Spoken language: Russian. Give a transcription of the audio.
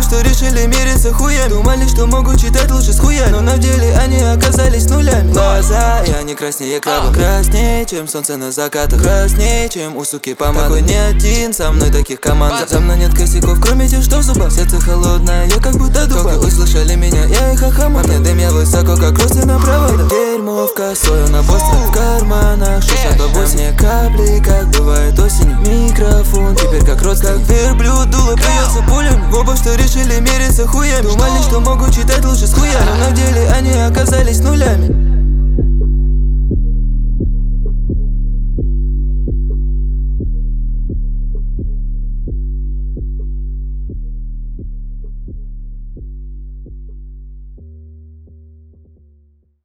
что решили мириться хуями. Думали, что могут читать лучше с хуями, но на деле они оказались нулями. Глаза, и они краснее краба. Краснее, чем солнце на закатах. Краснее, чем у суки помада. Такой не один, со мной таких команд. За мной нет косяков, кроме тех, что в зубах. Сердце холодное, я как будто дуба. Как услышали меня, я их охамал. Мне дым, я высоко, как росы на проводах. Дерьмо в косой, на бостро в карманах. 68 мне капли, как бывает осенью. Микрофон, теперь как родственник. Как верблюд, дуло бьется пулями. Оба что решили мериться хуями. Думали, что могут читать лучше с хуями, но на деле они оказались нулями.